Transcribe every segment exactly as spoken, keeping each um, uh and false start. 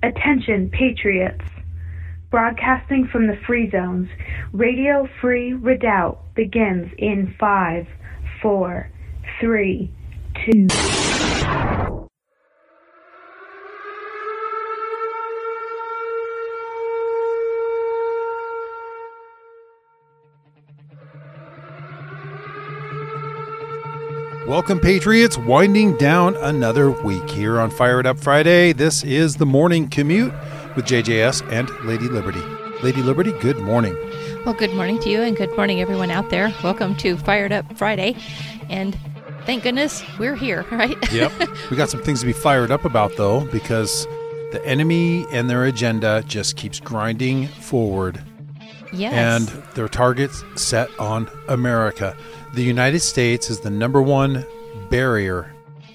Attention, Patriots. Broadcasting from the Free Zones, Radio Free Redoubt begins in five, four, three, two. Welcome, Patriots, winding down another week here on Fire It Up Friday. This is the Morning Commute with J J S and Lady Liberty. Lady Liberty, good morning. Well, good morning to you and good morning everyone out there. Welcome to Fired Up Friday. And thank goodness we're here, right? Yep. We got some things to be fired up about, though, because the enemy and their agenda just keeps grinding forward. Yes. And their targets set on America. The United States is the number one barrier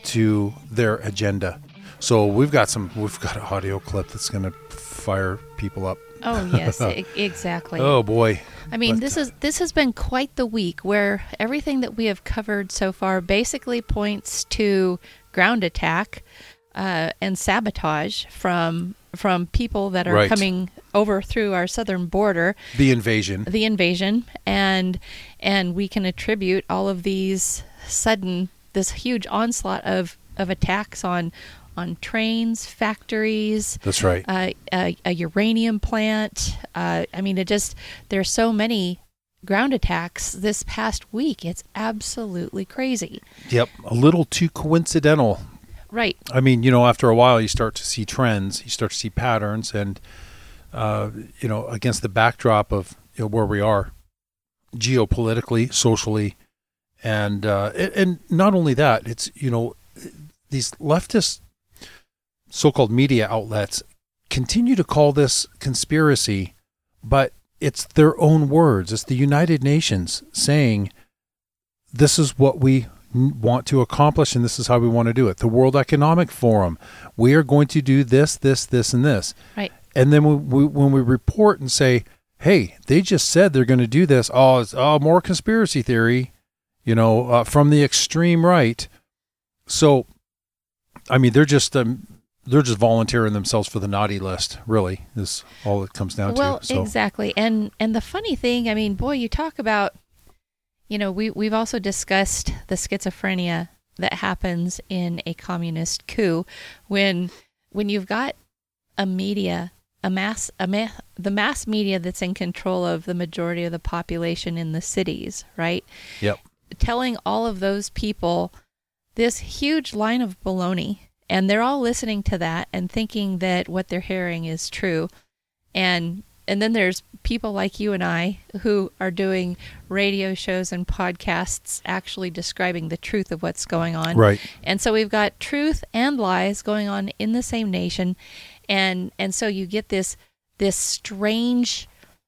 to their agenda. So we've got some, we've got an audio clip that's going to fire people up. Oh, yes, e- exactly. Oh, boy. I mean, But, this is this has been quite the week where everything that we have covered so far basically points to ground attack uh, and sabotage from from people that are Right. coming over through our southern border. The invasion. The invasion, and and we can attribute all of these sudden, this huge onslaught of, of attacks on on trains, factories. That's right. Uh, a, a uranium plant. Uh, I mean, it just, there's so many ground attacks this past week. It's absolutely crazy. Yep. A little too coincidental. Right. I mean, you know, after a while, you start to see trends, you start to see patterns, and, uh, you know, against the backdrop of you know, where we are geopolitically, socially, and, uh, and and not only that, it's, you know, these leftist so-called media outlets continue to call this conspiracy, but it's their own words. It's the United Nations saying, this is what we want to accomplish, and this is how we want to do it. The World Economic Forum, we are going to do this, this, this, and this. Right. And then when we, when we report and say, hey, they just said they're going to do this, oh, it's oh, more conspiracy theory, you know, uh, from the extreme right. So, I mean, they're just um, they're just volunteering themselves for the naughty list, really, is all it comes down well, to. So. exactly. And and the funny thing, I mean, boy, you talk about, you know, we, we've also discussed the schizophrenia that happens in a communist coup when when you've got a media, a mass, a ma- the mass media that's in control of the majority of the population in the cities, right? Yep. Telling all of those people this huge line of baloney, and they're all listening to that and thinking that what they're hearing is true. And and then there's people like you and I who are doing radio shows and podcasts actually describing the truth of what's going on. Right. And so we've got truth and lies going on in the same nation. And and so you get this this strange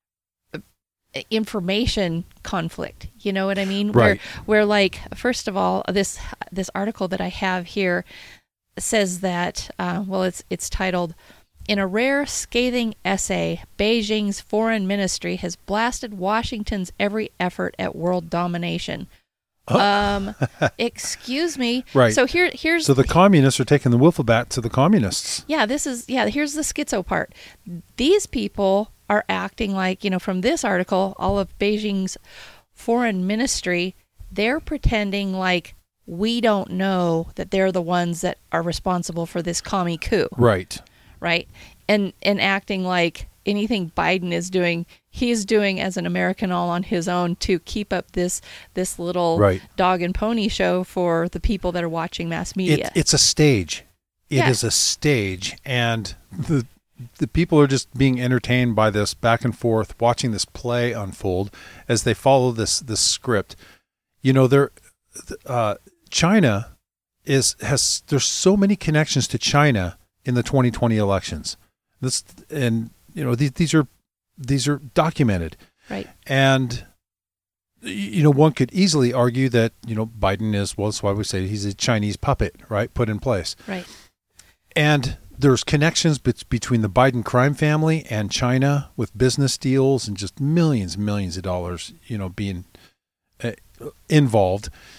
information conflict. You know what I mean? Right. Where where like, first of all, this this article that I have here says that uh, well, it's it's titled, "In a rare scathing essay, Beijing's foreign ministry has blasted Washington's every effort at world domination." Oh. Um, excuse me. Right. So here, here's So the communists are taking the wiffle bat to the communists. yeah. This is yeah. Here's the schizo part. These people are acting like, you know, from this article, all of Beijing's foreign ministry, they're pretending like we don't know that they're the ones that are responsible for this commie coup. Right. Right. And and acting like anything Biden is doing, he's doing as an American all on his own to keep up this this little Right. dog and pony show for the people that are watching mass media. It, it's a stage. It Yeah. is a stage, and the the people are just being entertained by this back and forth, watching this play unfold as they follow this this script. You know, they're uh, China is has there's so many connections to China in the twenty twenty elections. This and you know these these are these are documented. Right. And you know, one could easily argue that, you know, Biden is, well, that's why we say he's a Chinese puppet, right, put in place. Right. And there's connections be- between the Biden crime family and China with business deals and just millions and millions of dollars, you know, being uh, involved.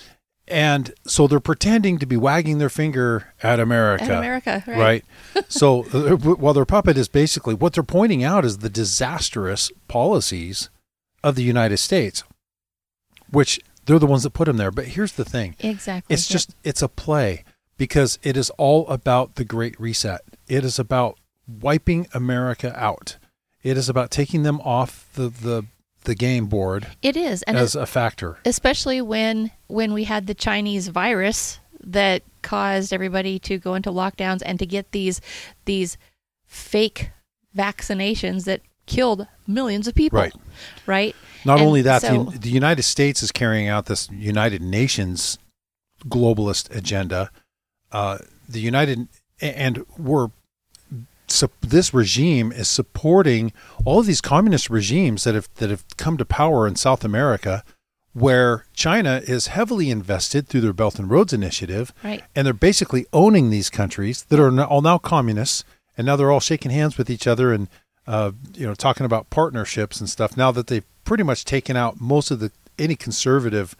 And so they're pretending to be wagging their finger at America. At America, right. Right? So uh, while their puppet is basically, what they're pointing out is the disastrous policies of the United States, which they're the ones that put them there. But here's the thing. Exactly. It's Yep. just, it's a play because it is all about the Great Reset. It is about wiping America out. It is about taking them off the, the, the game board. It is. And as it, a factor. especially when when we had the Chinese virus that caused everybody to go into lockdowns and to get these these fake vaccinations that killed millions of people. Right. Right. Not And only that, so- the, the United States is carrying out this United Nations globalist agenda. Uh, the United and we're so this regime is supporting all of these communist regimes that have that have come to power in South America, where China is heavily invested through their Belt and Roads Initiative, Right. and they're basically owning these countries that are now- all now communists, and now they're all shaking hands with each other and uh, you know talking about partnerships and stuff. Now that they've pretty much taken out most of the any conservative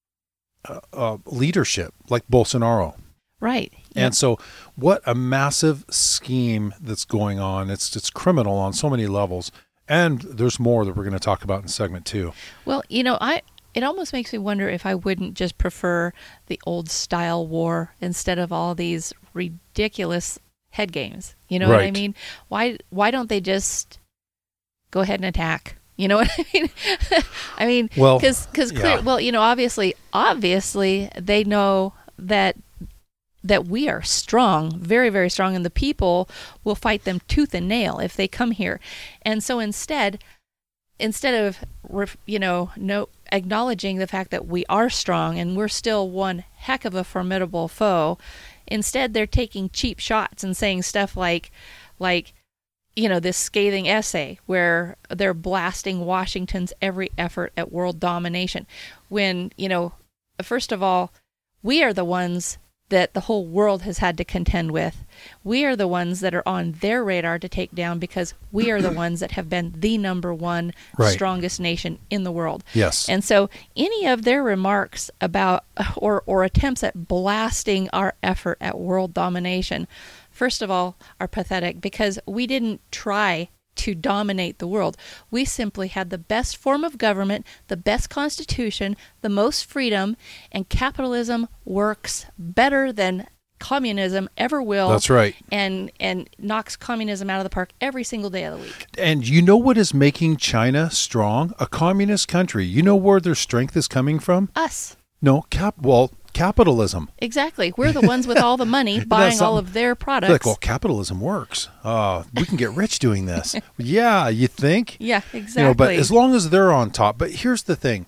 uh, uh, leadership, like Bolsonaro. Right. And so what a massive scheme that's going on. It's it's criminal on so many levels. And there's more that we're going to talk about in segment two. Well, you know, I it almost makes me wonder if I wouldn't just prefer the old style war instead of all these ridiculous head games. You know what I Right. mean? Why why don't they just go ahead and attack? You know what I mean? I mean, Well, because because yeah. well, you know, obviously, obviously, they know that that we are strong, very, very strong, and the people will fight them tooth and nail if they come here. And so instead, instead of, ref- you know, no acknowledging the fact that we are strong and we're still one heck of a formidable foe, instead they're taking cheap shots and saying stuff like, like, you know, this scathing essay where they're blasting Washington's every effort at world domination. When, you know, first of all, we are the ones that the whole world has had to contend with. We are the ones that are on their radar to take down because we are the ones that have been the number one Right. strongest nation in the world. Yes. And so any of their remarks about or, or attempts at blasting our effort at world domination, first of all, are pathetic because we didn't try to dominate the world. We simply had the best form of government, the best constitution, the most freedom, and capitalism works better than communism ever will. That's right. And and knocks communism out of the park every single day of the week. And you know what is making China strong? A communist country. You know where their strength is coming from? Us. No, cap. Well, capitalism. Exactly. We're the ones with all the money buying all something? of their products. Like, well, capitalism works. Uh, we can get rich doing this. Yeah, you think? Yeah, exactly. You know, but as long as they're on top. But here's the thing.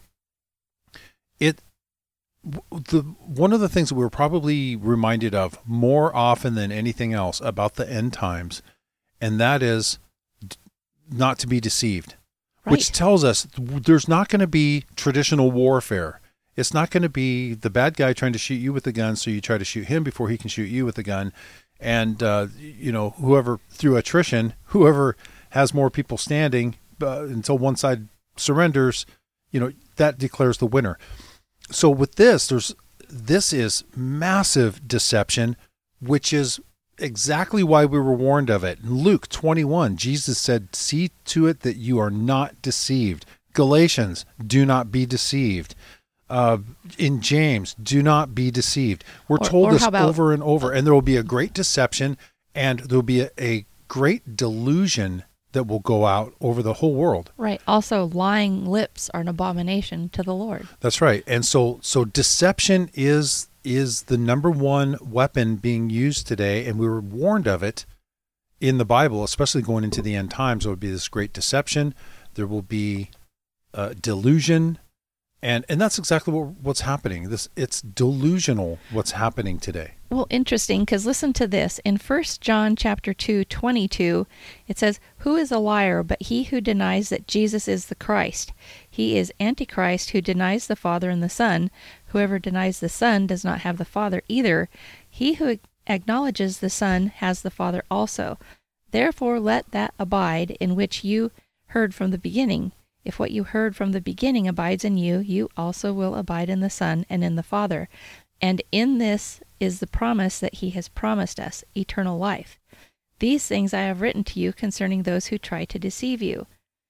It w- the one of the things that we're probably reminded of more often than anything else about the end times, and that is d- not to be deceived, Right. which tells us th- there's not going to be traditional warfare. It's not going to be the bad guy trying to shoot you with a gun, so you try to shoot him before he can shoot you with a gun. And, uh, you know, whoever, through attrition, whoever has more people standing uh, until one side surrenders, you know, that declares the winner. So with this, there's this is massive deception, which is exactly why we were warned of it. In Luke twenty-one, Jesus said, "See to it that you are not deceived." Galatians, "Do not be deceived." Uh, in James, "Do not be deceived." We're Or- told or this how about- over and over, and there will be a great deception, and there will be a, a great delusion that will go out over the whole world. Right. Also, lying lips are an abomination to the Lord. That's right. And so so deception is is the number one weapon being used today, and we were warned of it in the Bible, especially going into the end times. There will be this great deception. There will be uh, delusion, and and that's exactly what, what's happening. This it's delusional what's happening today. Well, interesting, because listen to this. In First John chapter two, twenty-two, it says, "Who is a liar but he who denies that Jesus is the Christ? He is Antichrist who denies the Father and the Son. Whoever denies the Son does not have the Father either. He who acknowledges the Son has the Father also. Therefore let that abide in which you heard from the beginning. If what you heard from the beginning abides in you, you also will abide in the Son and in the Father. And in this is the promise that he has promised us, eternal life. These things I have written to you concerning those who try to deceive you.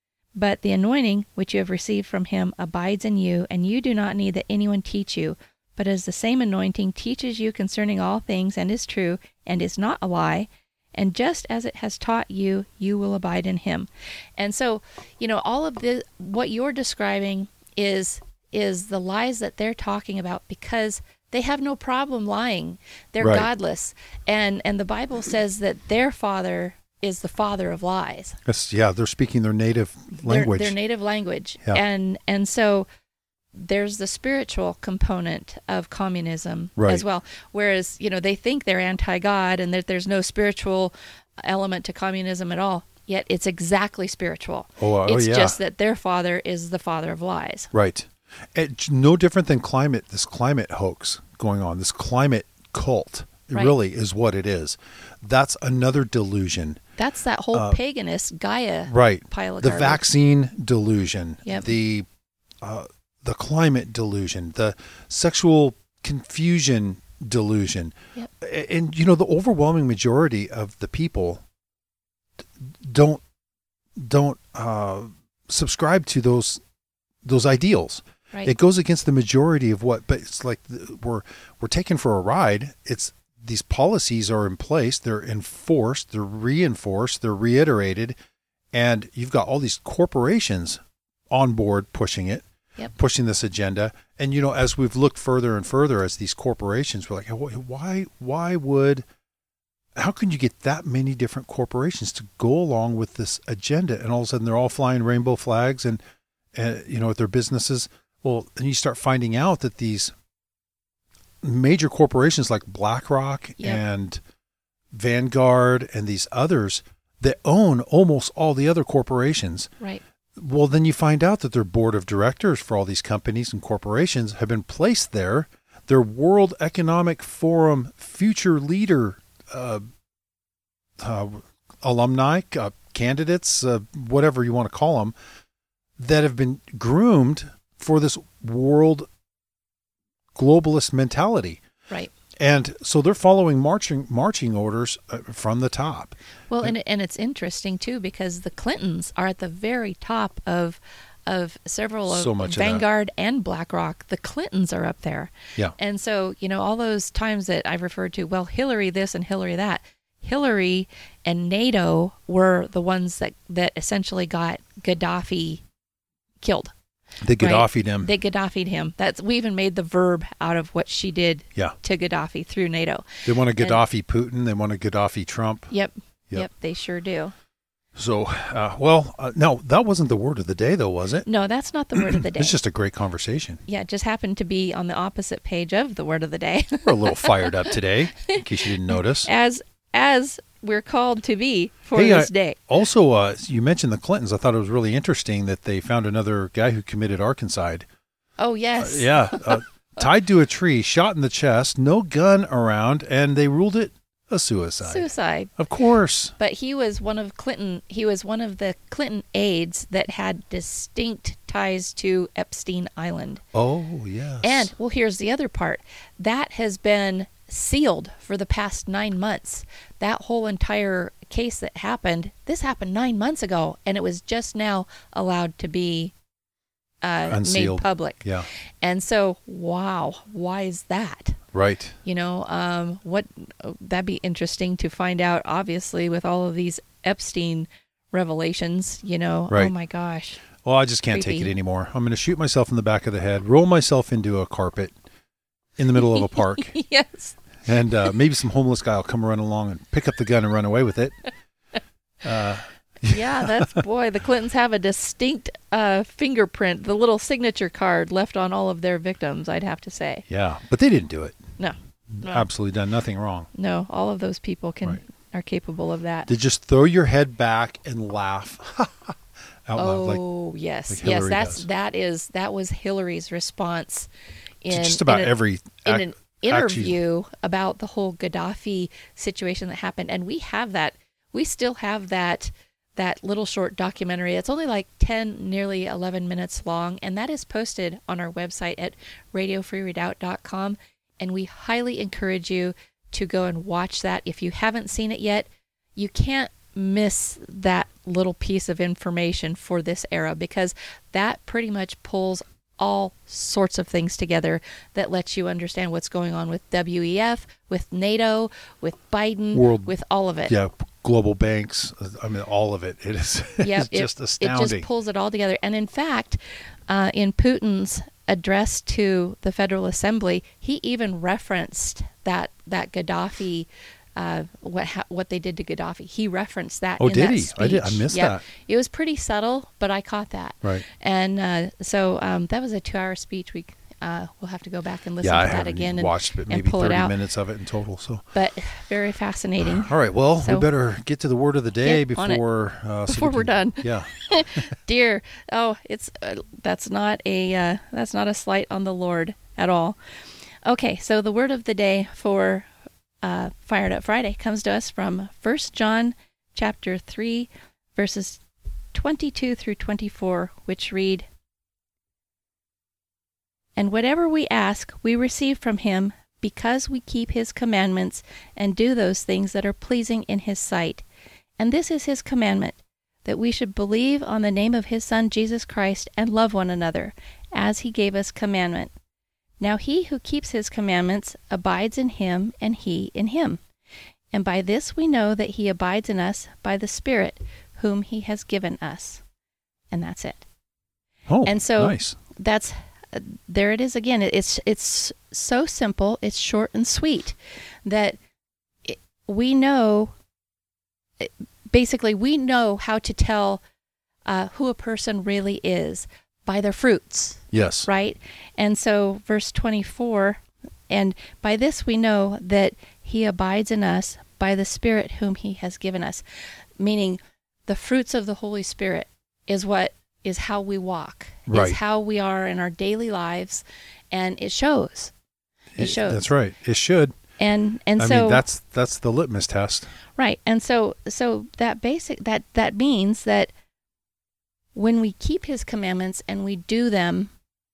But the anointing which you have received from him abides in you, and you do not need that anyone teach you. But as the same anointing teaches you concerning all things, and is true, and is not a lie, and just as it has taught you, you will abide in him. And so, you know, all of the what you're describing is is the lies that they're talking about, because they have no problem lying. They're Right. godless. And and the Bible says that their father is the father of lies. Yes, yeah, they're speaking their native language. Their, their native language. Yeah. And and so there's the spiritual component of communism Right. as well. Whereas, you know, they think they're anti-God and that there's no spiritual element to communism at all. Yet it's exactly spiritual. Oh, uh, oh, it's yeah. just that their father is the father of lies. Right. It's no different than climate, this climate hoax going on, this climate cult. It Right. really is what it is. That's another delusion. That's that whole Uh, paganist Gaia Right. pile of The garbage. vaccine delusion, Yep. the uh, the climate delusion, the sexual confusion delusion. Yep. A- And, you know, the overwhelming majority of the people d- don't don't uh, subscribe to those those ideals. Right. It goes against the majority of what, but it's like the- we're we're taken for a ride. It's these policies are in place, they're enforced, they're reinforced, they're reiterated, and you've got all these corporations on board pushing it, Yep. pushing this agenda. And you know, as we've looked further and further, as these corporations, we're like, why why would how can you get that many different corporations to go along with this agenda? And all of a sudden, they're all flying rainbow flags and. And, you know, at their businesses. Well, and you start finding out that these major corporations like BlackRock Yep. and Vanguard and these others that own almost all the other corporations. Right. Well, then you find out that their board of directors for all these companies and corporations have been placed there. Their World Economic Forum future leader uh, uh, alumni, uh, candidates, uh, whatever you want to call them, that have been groomed for this world globalist mentality. Right. And so they're following marching marching orders uh, from the top. Well, and and it's interesting too, because the Clintons are at the very top of of several of So much of that. Vanguard and BlackRock. The Clintons are up there. Yeah. And so, you know, all those times that I've referred to, well, Hillary this and Hillary that. Hillary and NATO were the ones that, that essentially got Gaddafi killed. They right? Gaddafi'd him. They Gaddafi'd him. That's we even made the verb out of what she did Yeah. to Gaddafi through NATO. They want to And- Gaddafi Putin. They want to Gaddafi Trump. Yep. Yep. Yep, they sure do. So, uh, well, uh, no, that wasn't the word of the day, though, was it? No, that's not the word of the day. It's just a great conversation. Yeah, it just happened to be on the opposite page of the word of the day. We're a little fired up today, in case you didn't notice. as as we're called to be for Hey, this I- day. Also, uh, you mentioned the Clintons. I thought it was really interesting that they found another guy who committed arkancide. Oh, yes. Uh, yeah, uh, tied to a tree, shot in the chest, no gun around, and they ruled it a suicide. Suicide. Of course. But he was one of Clinton, he was one of the Clinton aides that had distinct ties to Epstein Island. Oh, yes. And, well, here's the other part. That has been sealed for the past nine months. That whole entire case that happened, this happened nine months ago, and it was just now allowed to be uh, made Unsealed. public. Yeah, And so, wow, why is that? right. You know, um, what that'd be interesting to find out. Obviously, with all of these Epstein revelations, you know, oh Right. my gosh, Well, I just can't take Creepy. it anymore. I'm going to shoot myself in the back of the head, roll myself into a carpet in the middle of a park, yes, and uh, maybe some homeless guy will come run along and pick up the gun and run away with it. Uh, yeah, that's boy. The Clintons have a distinct uh, fingerprint, the little signature card left on all of their victims. I'd have to say, yeah, but they didn't do it. no, no, Absolutely done nothing wrong. no. All of those people can Right. are capable of that. They just throw your head back and laugh out loud. Like Oh yes, like yes. Hillary That's does. that is that was Hillary's response to in just about in a- every in ac- an interview about the whole Gaddafi situation that happened, and we have that. We still have that that little short documentary. It's only like ten, nearly eleven minutes long, and that is posted on our website at radio free redoubt dot com, and we highly encourage you to go and watch that. If you haven't seen it yet, you can't miss that little piece of information for this era, because that pretty much pulls all sorts of things together that lets you understand what's going on with W E F, with NATO, with Biden, World, with all of it. Yeah, global banks. I mean, all of it. It is Yep, it's just it, astounding. It just pulls it all together. And in fact, uh, in Putin's address to the Federal Assembly, he even referenced that that Gaddafi, uh, what ha- what they did to Gaddafi. He referenced that. Oh, in did that he? Speech. I did. I missed yep. that. It was pretty subtle, but I caught that. Right. And uh, so um, that was a two-hour speech. We uh, we'll have to go back and listen yeah, to I that haven't again and watched it. and Maybe pull it thirty out. minutes of it in total. So, but very fascinating. all right. Well, So- we better get to the word of the day Get on it. before uh, so Before we we're can- done. Yeah. Dear, oh, it's uh, that's not a uh, that's not a slight on the Lord at all. Okay, so the word of the day for uh, Fired Up Friday comes to us from First John chapter three, verses twenty-two through twenty-four, which read, "And whatever we ask, we receive from him, because we keep his commandments and do those things that are pleasing in his sight. And this is his commandment, that we should believe on the name of his Son Jesus Christ and love one another, as he gave us commandment. Now he who keeps his commandments abides in him, and he in him. And by this we know that he abides in us by the Spirit whom he has given us." And that's it. Oh, And so nice. that's uh, there it is again. It's it's so simple. It's short and sweet that it, we know. Basically, we know how to tell uh, who a person really is by their fruits, Yes. right? And so, verse twenty-four, and by this we know that he abides in us by the Spirit whom he has given us. Meaning, the fruits of the Holy Spirit is what is how we walk, Right. is how we are in our daily lives, and it shows. It shows. That's right. It should. And and I so mean, that's that's the litmus test. right. And so so that basic that that means that when we keep his commandments and we do them,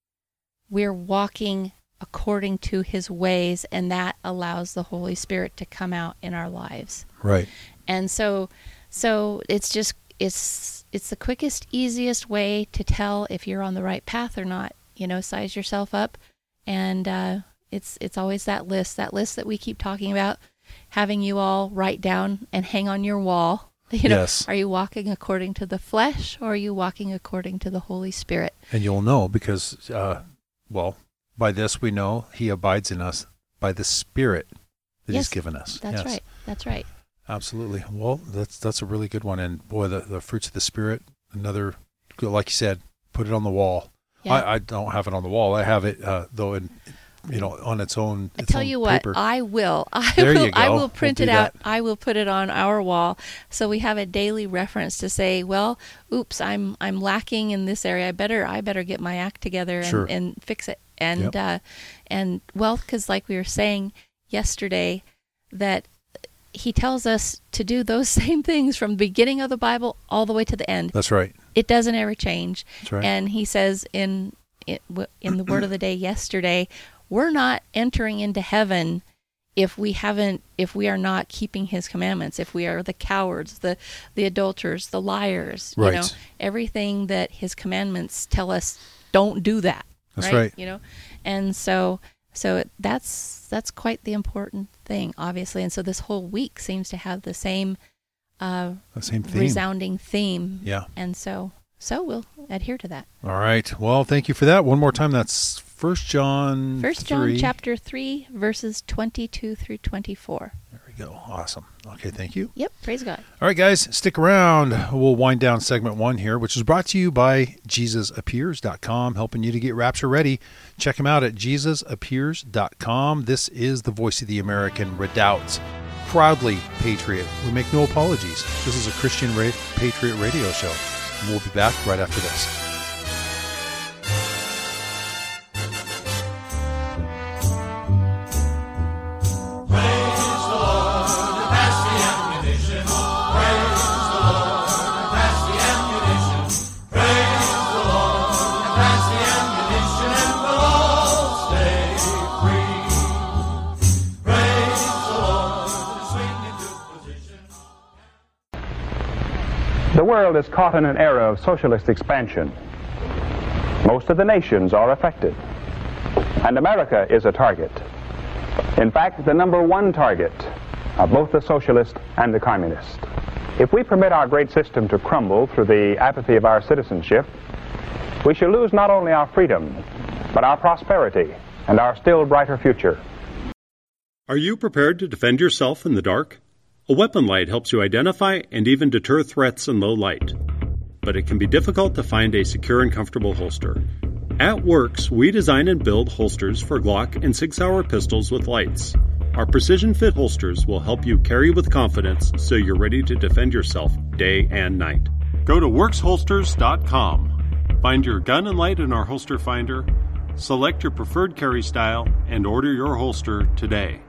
we're walking according to his ways, and that allows the Holy Spirit to come out in our lives. Right. And so so it's just it's it's the quickest, easiest way to tell if you're on the right path or not. You know, size yourself up, and uh It's it's always that list, that list that we keep talking about, having you all write down and hang on your wall. You know, Yes. are you walking according to the flesh, or are you walking according to the Holy Spirit? And you'll know because, uh, well, by this we know he abides in us by the Spirit that Yes, he's given us. That's Yes. right. That's right. Absolutely. Well, that's that's a really good one. And boy, the, the fruits of the Spirit, another, like you said, put it on the wall. Yeah. I, I don't have it on the wall. I have it, uh, though, in, you know, on its own. I its tell own you what, paper. I will. I There will. you I go. will We'll print do it out. that. I will put it on our wall, so we have a daily reference to say, well, oops, I'm I'm lacking in this area. I better I better get my act together and, Sure. and fix it. And Yep. uh, and well, because like we were saying yesterday, that he tells us to do those same things from the beginning of the Bible all the way to the end. That's right. It doesn't ever change. That's right. And he says in in, in the word of the day yesterday, we're not entering into heaven if we haven't, if we are not keeping his commandments, if we are the cowards, the the adulterers, the liars, Right. you know, everything that his commandments tell us, don't do that. That's right. You know, and so so that's that's quite the important thing, obviously. And so this whole week seems to have the same uh, The same theme. resounding theme. Yeah. And so so we'll adhere to that. All right. Well, thank you for that. One more time. That's First John. First John three. chapter three, verses twenty-two through twenty-four. There we go. Awesome. Okay. Thank you. Yep. Praise God. All right, guys, stick around. We'll wind down segment one here, which is brought to you by Jesus Appears dot com, helping you to get rapture ready. Check them out at Jesus Appears dot com. This is the voice of the American Redoubt. Proudly patriot. We make no apologies. This is a Christian ra- Patriot radio show. And we'll be back right after this. Praise the Lord, pass the ammunition. Praise the Lord, The world is caught in an era of socialist expansion. Most of the nations are affected, and America is a target. In fact, the number one target of both the socialist and the communist. If we permit our great system to crumble through the apathy of our citizenship, we shall lose not only our freedom, but our prosperity and our still brighter future. Are you prepared to defend yourself in the dark? A weapon light helps you identify and even deter threats in low light. But it can be difficult to find a secure and comfortable holster. At Works, we design and build holsters for Glock and Sig Sauer pistols with lights. Our precision fit holsters will help you carry with confidence so you're ready to defend yourself day and night. Go to works holsters dot com. Find your gun and light in our holster finder, select your preferred carry style, and order your holster today.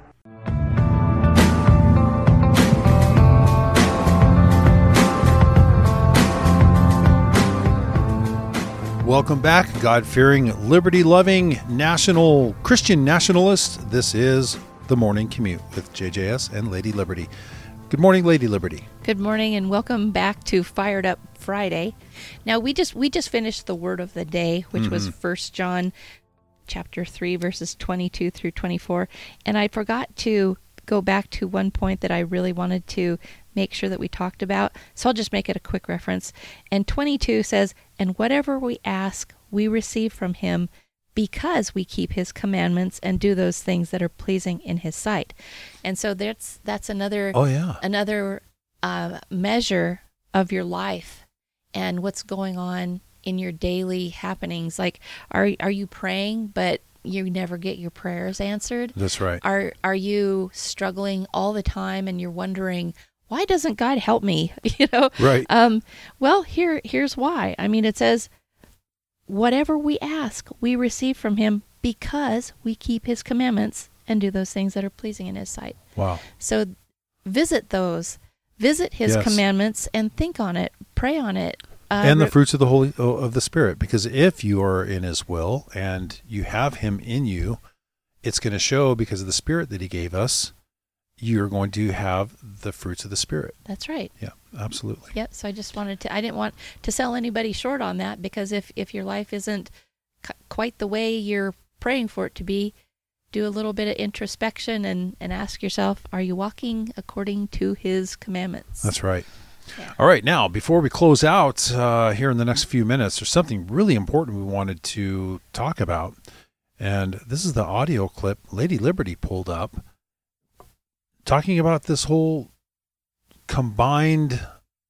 Welcome back, God-fearing, liberty-loving, national Christian nationalists. This is The Morning Commute with J J S and Lady Liberty. Good morning, Lady Liberty. Good morning, and welcome back to Fired Up Friday. Now, we just we just finished the word of the day, which mm-hmm. was First John chapter three, verses twenty-two through twenty-four. And I forgot to go back to one point that I really wanted to make sure that we talked about. So I'll just make it a quick reference. And twenty-two says, "And whatever we ask, we receive from him, because we keep his commandments and do those things that are pleasing in his sight." And so that's that's another oh yeah another uh, measure of your life and what's going on in your daily happenings. Like, are are you praying, but you never get your prayers answered? That's right. Are are you struggling all the time and you're wondering, why doesn't God help me? You know, right? Um, well, here here's why. I mean, it says, whatever we ask, we receive from him, because we keep his commandments and do those things that are pleasing in his sight. Wow. So visit those, visit his yes. commandments and think on it, pray on it. Uh, and the fruits of the Holy of the Spirit, because if you are in his will and you have him in you, it's going to show, because of the Spirit that he gave us, you're going to have the fruits of the Spirit. That's right. Yeah, absolutely. Yep. So I just wanted to, I didn't want to sell anybody short on that, because if, if your life isn't c- quite the way you're praying for it to be, do a little bit of introspection and, and ask yourself, are you walking according to his commandments? That's right. Yeah. All right. Now, before we close out uh, here in the next few minutes, there's something really important we wanted to talk about. And this is the audio clip Lady Liberty pulled up, talking about this whole combined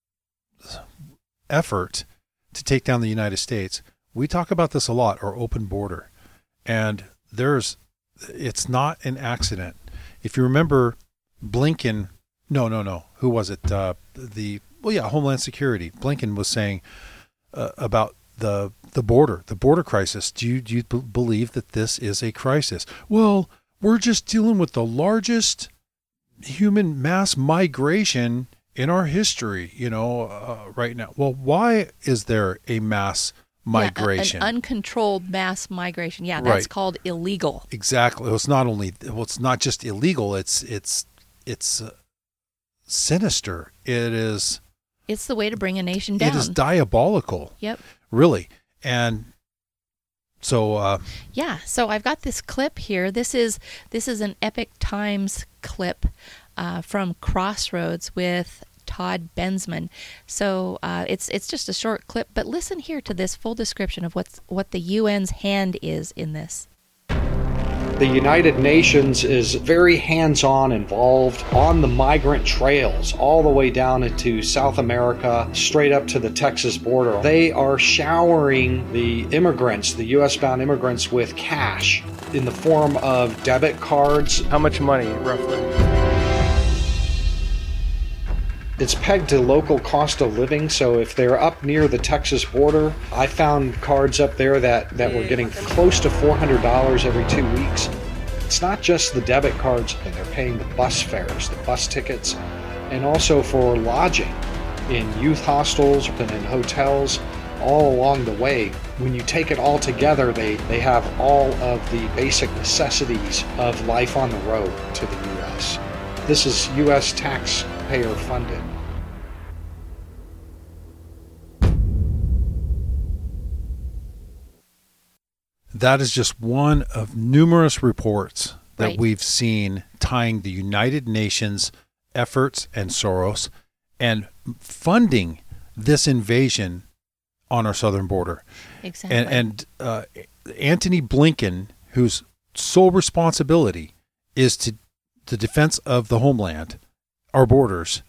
effort to take down the United States. We talk about this a lot, our open border. And there's, it's not an accident. If you remember Blinken, no, no, no, who was it? Uh, the, well, yeah, Homeland Security. Blinken was saying uh, about the the border, the border crisis. Do you, do you b- believe that this is a crisis? Well, we're just dealing with the largest human mass migration in our history, you know, uh, right now. Well, why is there a mass migration? Yeah, an uncontrolled mass migration. Yeah, that's right. called illegal. Exactly. Well, it's not only, well, it's not just illegal. It's, it's, it's uh, sinister. It is. It's the way to bring a nation down. It is diabolical. Yep. Really. And so, uh, yeah, so I've got this clip here. This is this is an Epic Times clip uh, from Crossroads with Todd Bensman. So uh, it's it's just a short clip, but listen here to this full description of what's what the U N's hand is in this. The United Nations is very hands-on involved on the migrant trails all the way down into South America, straight up to the Texas border. They are showering the immigrants, the U S-bound immigrants, with cash in the form of debit cards. How much money, roughly? It's pegged to local cost of living, so if they're up near the Texas border, I found cards up there that, that were getting close to four hundred dollars every two weeks. It's not just the debit cards, and they're paying the bus fares, the bus tickets, and also for lodging in youth hostels and in hotels all along the way. When you take it all together, they, they have all of the basic necessities of life on the road to the U S. This is U S taxpayer funded. that is just one of numerous reports that Right. we've seen tying the United Nations efforts and Soros and funding this invasion on our southern border. Exactly. And, and uh, Antony Blinken, whose sole responsibility is to the defense of the homeland, our borders,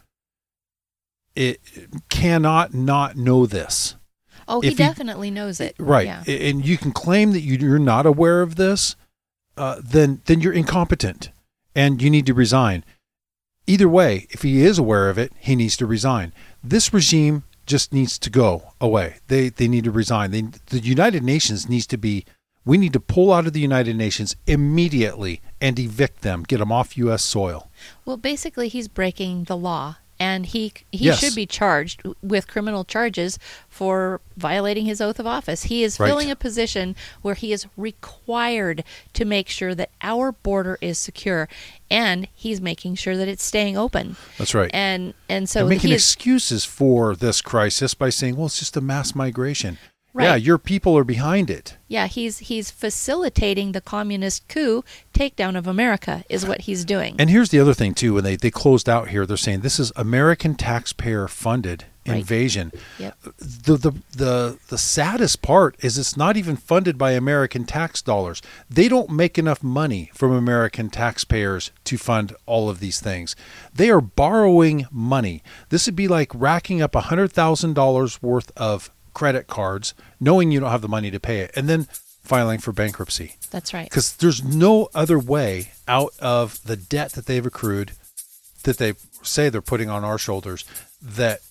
it cannot not know this. oh, he if he- definitely knows it. Right. Yeah. And you can claim that you- you're not aware of this, uh, then then you're incompetent and you need to resign. Either way, if he is aware of it, he needs to resign. This regime just needs to go away. They they need to resign. They, the United Nations needs to be, we need to pull out of the United Nations immediately and evict them, get them off U S soil. Well, basically, he's breaking the law, and he he Yes. should be charged with criminal charges for violating his oath of office. He is Right. filling a position where he is required to make sure that our border is secure, and he's making sure that it's staying open. That's right. And and so They're making he is, excuses for this crisis by saying, well, it's just a mass migration. Right. Yeah, your people are behind it. yeah, he's he's facilitating the communist coup takedown of America is what he's doing. And here's the other thing, too. When they, they closed out here, they're saying this is American taxpayer-funded Right. invasion. Yep. The, the, the, the saddest part is it's not even funded by American tax dollars. They don't make enough money from American taxpayers to fund all of these things. They are borrowing money. This would be like racking up one hundred thousand dollars worth of credit cards, knowing you don't have the money to pay it, and then filing for bankruptcy. That's right. Because there's no other way out of the debt that they've accrued, that they say they're putting on our shoulders, that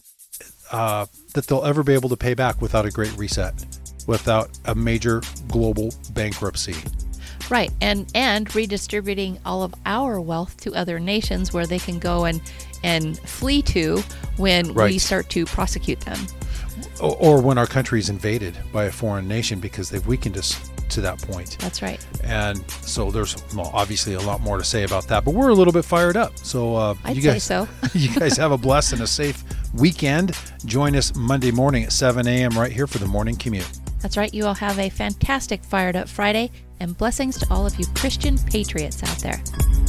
uh, that they'll ever be able to pay back without a great reset, without a major global bankruptcy. Right, and and redistributing all of our wealth to other nations where they can go and and flee to when we Right. start to prosecute them. Or, or when our country is invaded by a foreign nation because they've weakened us to that point. That's right. And so there's, well, obviously a lot more to say about that, but we're a little bit fired up. So uh, I'd you say guys, so. you guys have a blessed and a safe weekend. Join us Monday morning at seven a.m. right here for the morning commute. That's right. You all have a fantastic Fired Up Friday, and blessings to all of you Christian patriots out there.